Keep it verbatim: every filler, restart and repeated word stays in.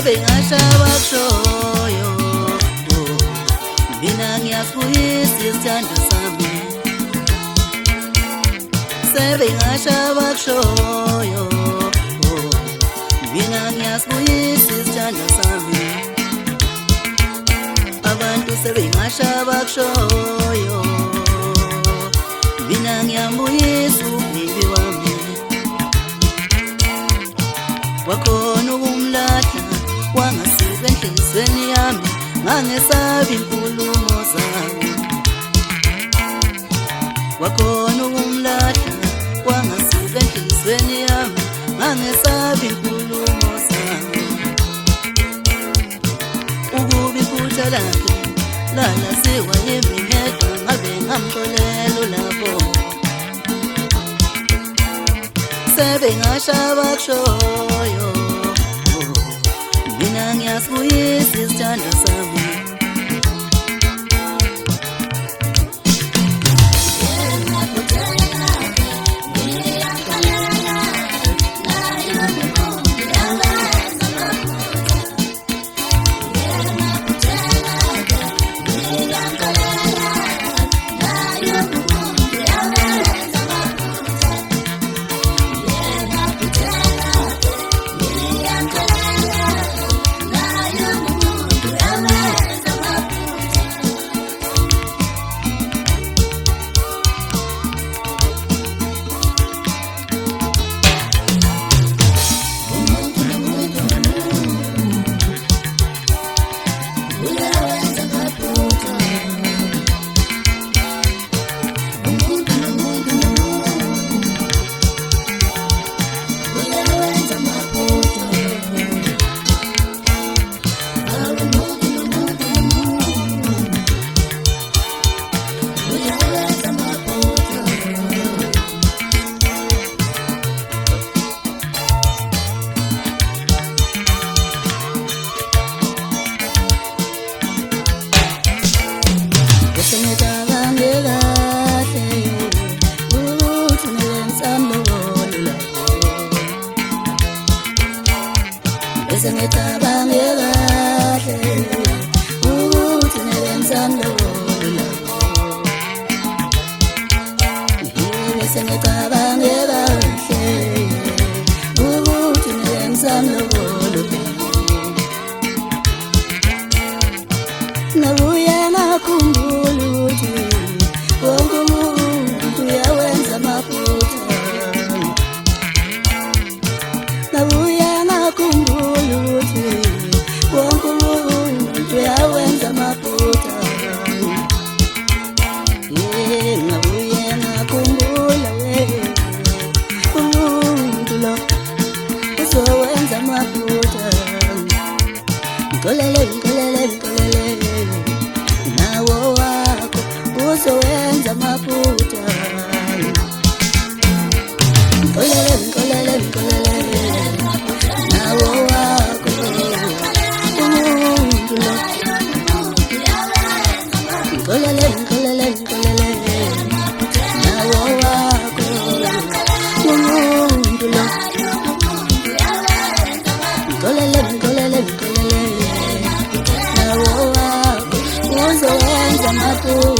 sebengashawa kushoyo mina ngiyasibuyisa isithando sami sebengashawa kushoyo mina ngiyasibuyisa isithando sami abantu sebengashawa kushoyo mina ngiyambuyisa ubibi wami wakhona ukumlahla wangasuka enhlizweni yami ngangesabi inkulumo zawo wakhona ukumlahla wangasuka enhlizweni yami ngangesabi inkulumo zawo ukuba iphutha lakhe lalaziwa yimi ngedwa ngabe ngamxolela lapho sebengashawa kushoyo mina ngiyasibuyisa isithando sami nabuya nakhumbula ukuthi wonke umuntu uyawenza amaphutha nabuya nakhumbula ukuthi wonke umuntu uyawenza amaphutha yeah nabuya nakhumbula umuntu lo uzowenza amaphutha ngolele ngolele ngolele nawo wakho uzowenza amaphutha ngolele ngolele ngolele nawo wakho umuntu lo ngolele ngolele ngolele nawo wakho umuntu lo ngolele ngolele ngolele uzowenza amaphutha